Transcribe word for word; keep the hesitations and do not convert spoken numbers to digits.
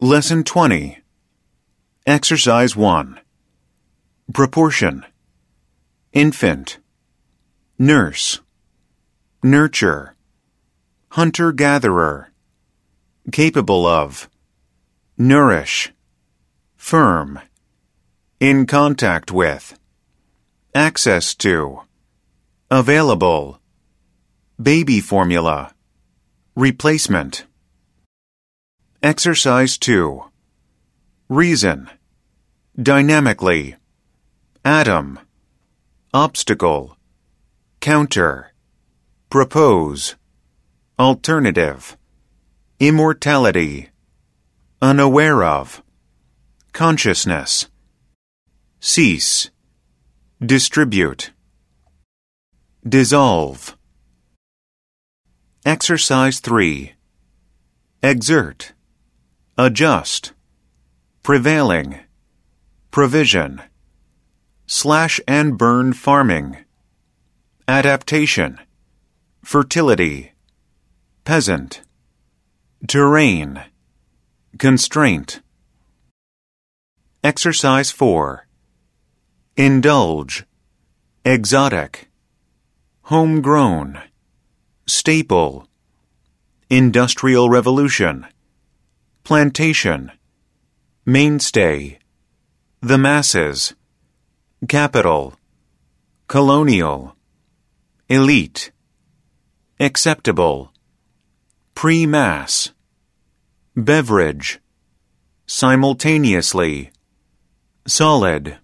Lesson twenty. Exercise one. Proportion. Infant. Nurse. Nurture. Hunter-gatherer. Capable of. Nourish. Firm. In contact with. Access to. Available. Baby formula. Replacement. Exercise two. Reason. Dynamically. Atom. Obstacle. Counter. Propose. Alternative. Immortality. Unaware of. Consciousness. Cease. Distribute. Dissolve. Exercise three. Exert. Adjust. Prevailing. Provision. Slash and burn farming. Adaptation. Fertility. Peasant. Terrain. Constraint. Exercise four. Indulge. Exotic. Homegrown. Staple. Industrial revolution. Plantation. Mainstay. The masses. Capital. Colonial. Elite. Acceptable. Pre-mass. Beverage. Simultaneously. Solid.